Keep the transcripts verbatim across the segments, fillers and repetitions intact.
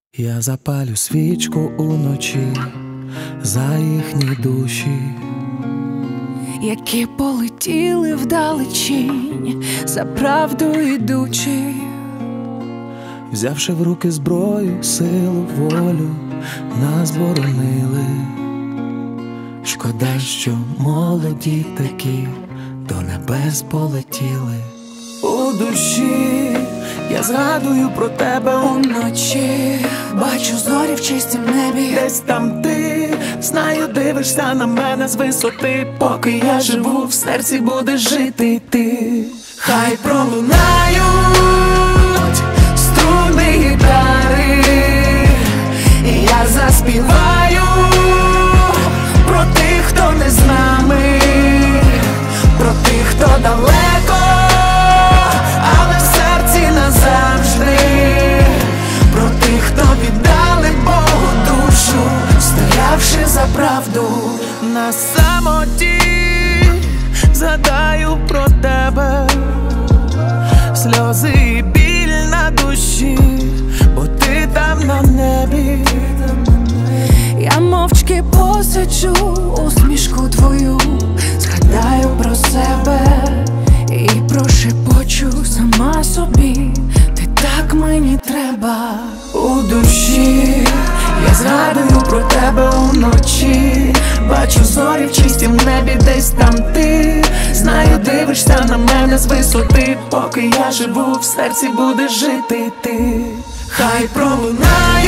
Я запалю свічку уночі за їхні душі, які полетіли вдалечінь, за правду ідучи, взявши в руки зброю, силу, волю, нас боронили. Шкода, що молоді такі до небес полетіли. У душі я згадую про тебе уночі, бачу зорі в чистім небі. Десь там ти, знаю, дивишся на мене з висоти. Поки я живу, в серці будеш жити ти. Хай пролунають струни гітари, і я заспіваю про тих, хто не з нами, про тих, хто далеко, але в серці назавжди, про тих, хто віддали Богу душу, стоявши за правду. На самоті згадаю про тебе, сльози і біль на душі, бо ти там на небі. Я мовчки посиджу усмішку твою, згадаю про себе і прошепочу сама собі: ти так мені треба. У душі я згадую про тебе уночі, бачу зорі в чистім небі, десь там ти, знаю, дивишся на мене з висоти. Поки я живу, в серці будеш жити ти. Хай пролунають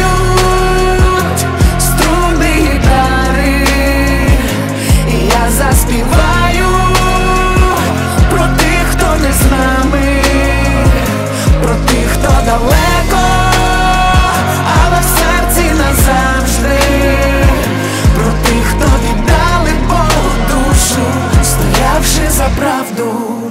струни гітари, і я заспіваю про тих, хто не з нами, про тих, хто далеко, але в серці назавжди, про тих, хто віддали Богу душу, стоявши за правду.